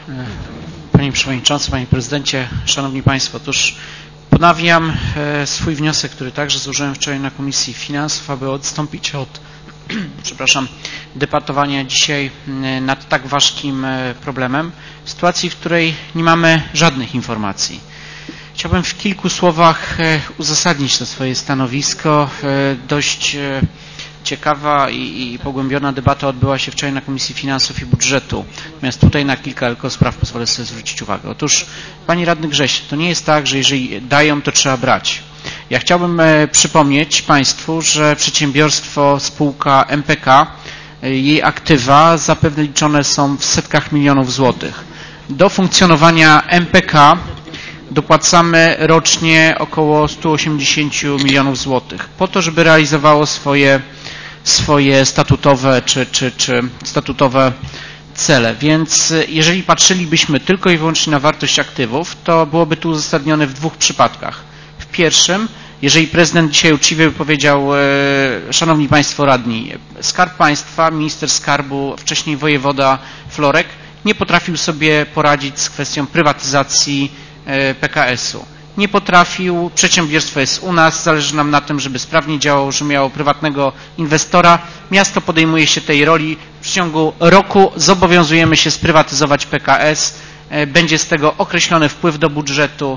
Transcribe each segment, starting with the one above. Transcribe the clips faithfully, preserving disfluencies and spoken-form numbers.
Panie Przewodniczący, Panie Prezydencie, Szanowni Państwo, otóż ponawiam swój wniosek, który także złożyłem wczoraj na Komisji Finansów, aby odstąpić od przepraszam, debatowania dzisiaj nad tak ważkim problemem, w sytuacji, w której nie mamy żadnych informacji. Chciałbym w kilku słowach uzasadnić to swoje stanowisko. Dość ciekawa i, i pogłębiona debata odbyła się wczoraj na Komisji Finansów i Budżetu. Natomiast tutaj na kilka tylko spraw pozwolę sobie zwrócić uwagę. Otóż, Pani Radny Grześ, to nie jest tak, że jeżeli dają, to trzeba brać. Ja chciałbym przypomnieć Państwu, że przedsiębiorstwo, spółka M P K, jej aktywa zapewne liczone są w setkach milionów złotych. Do funkcjonowania M P K dopłacamy rocznie około sto osiemdziesiąt milionów złotych po to, żeby realizowało swoje, swoje statutowe czy, czy, czy statutowe cele. Więc jeżeli patrzylibyśmy tylko i wyłącznie na wartość aktywów, to byłoby to uzasadnione w dwóch przypadkach. W pierwszym, jeżeli prezydent dzisiaj uczciwie by powiedział, szanowni państwo radni, Skarb Państwa, minister skarbu, wcześniej wojewoda Florek nie potrafił sobie poradzić z kwestią prywatyzacji P K S-u. Nie potrafił, przedsiębiorstwo jest u nas, zależy nam na tym, żeby sprawnie działało, żeby miało prywatnego inwestora. Miasto podejmuje się tej roli. W ciągu roku zobowiązujemy się sprywatyzować P K S. Będzie z tego określony wpływ do budżetu.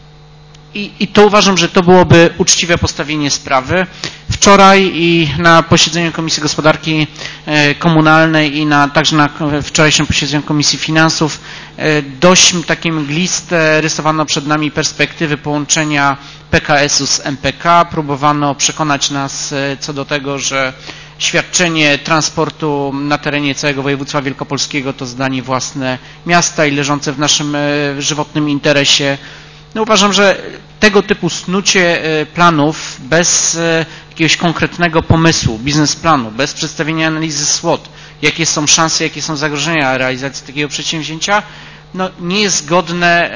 I, I to uważam, że to byłoby uczciwe postawienie sprawy. Wczoraj i na posiedzeniu Komisji Gospodarki Komunalnej i na, także na wczorajszym posiedzeniu Komisji Finansów dość takie mgliste rysowano przed nami perspektywy połączenia P K S-u z M P K. Próbowano przekonać nas co do tego, że świadczenie transportu na terenie całego województwa wielkopolskiego to zadanie własne miasta i leżące w naszym żywotnym interesie. No uważam, że tego typu snucie planów bez jakiegoś konkretnego pomysłu, biznesplanu, bez przedstawienia analizy SWOT, jakie są szanse, jakie są zagrożenia realizacji takiego przedsięwzięcia, no nie jest godne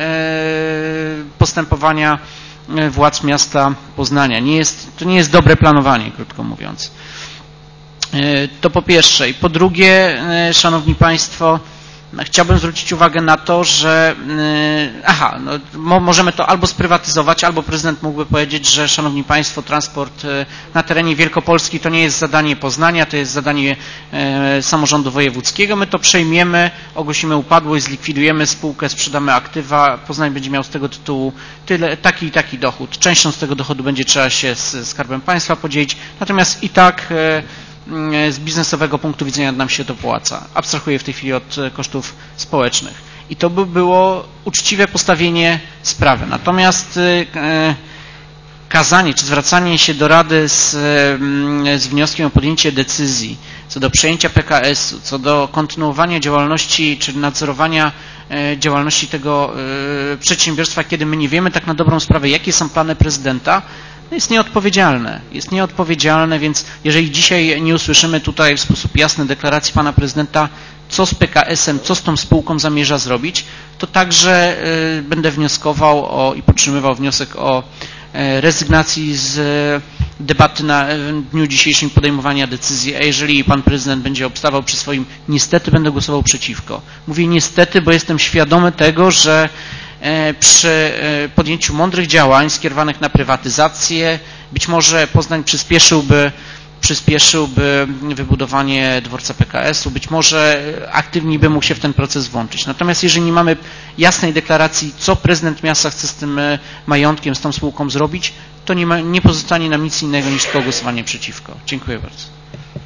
postępowania władz miasta Poznania. Nie jest, to nie jest dobre planowanie, krótko mówiąc. To po pierwsze. I po drugie, szanowni państwo, chciałbym zwrócić uwagę na to, że aha, no, możemy to albo sprywatyzować, albo prezydent mógłby powiedzieć, że szanowni państwo, transport na terenie Wielkopolski to nie jest zadanie Poznania, to jest zadanie samorządu wojewódzkiego. My to przejmiemy, ogłosimy upadłość, zlikwidujemy spółkę, sprzedamy aktywa, Poznań będzie miał z tego tytułu tyle, taki i taki dochód. Częścią z tego dochodu będzie trzeba się z Skarbem Państwa podzielić, natomiast i tak z biznesowego punktu widzenia nam się to opłaca. Abstrahuję w tej chwili od kosztów społecznych. I to by było uczciwe postawienie sprawy. Natomiast kazanie czy zwracanie się do Rady z, z wnioskiem o podjęcie decyzji co do przejęcia P K S-u, co do kontynuowania działalności czy nadzorowania działalności tego przedsiębiorstwa, kiedy my nie wiemy tak na dobrą sprawę, jakie są plany prezydenta, jest nieodpowiedzialne. Jest nieodpowiedzialne, więc jeżeli dzisiaj nie usłyszymy tutaj w sposób jasny deklaracji pana prezydenta, co z P K S-em, co z tą spółką zamierza zrobić, to także będę wnioskował o, i podtrzymywał wniosek o rezygnacji z debaty na dniu dzisiejszym podejmowania decyzji, a jeżeli pan prezydent będzie obstawał przy swoim niestety, będę głosował przeciwko. Mówię niestety, bo jestem świadomy tego, że przy podjęciu mądrych działań skierowanych na prywatyzację być może Poznań przyspieszyłby, przyspieszyłby wybudowanie dworca P K S-u, być może aktywniej by mógł się w ten proces włączyć. Natomiast jeżeli nie mamy jasnej deklaracji, co prezydent miasta chce z tym majątkiem, z tą spółką zrobić, to nie, ma, nie pozostanie nam nic innego niż tylko głosowanie przeciwko. Dziękuję bardzo.